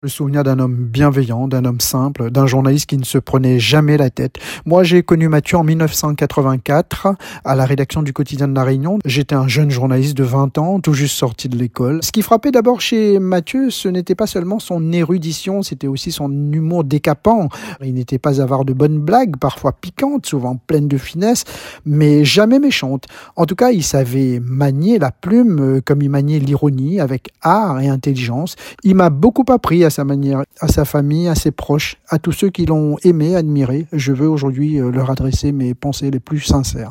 Le souvenir d'un homme bienveillant, d'un homme simple, d'un journaliste qui ne se prenait jamais la tête. Moi, j'ai connu Mathieu en 1984 à la rédaction du Quotidien de La Réunion. J'étais un jeune journaliste de 20 ans, tout juste sorti de l'école. Ce qui frappait d'abord chez Mathieu, ce n'était pas seulement son érudition, c'était aussi son humour décapant. Il n'était pas avare de bonnes blagues, parfois piquantes, souvent pleines de finesse, mais jamais méchantes. En tout cas, il savait manier la plume comme il maniait l'ironie, avec art et intelligence. Il m'a beaucoup appris à sa manière, à sa famille, à ses proches, à tous ceux qui l'ont aimé, admiré. Je veux aujourd'hui leur adresser mes pensées les plus sincères.